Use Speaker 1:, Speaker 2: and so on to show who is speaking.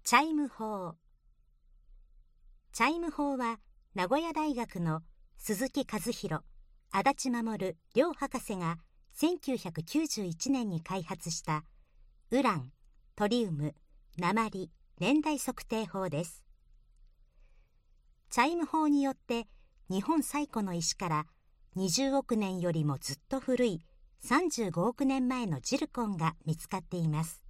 Speaker 1: チャイム法。チャイム法は名古屋大学の鈴木和弘、足立守両博士が1991年に開発したウラン、トリウム、鉛、年代測定法です。チャイム法によって日本最古の石から20億年よりもずっと古い35億年前のジルコンが見つかっています。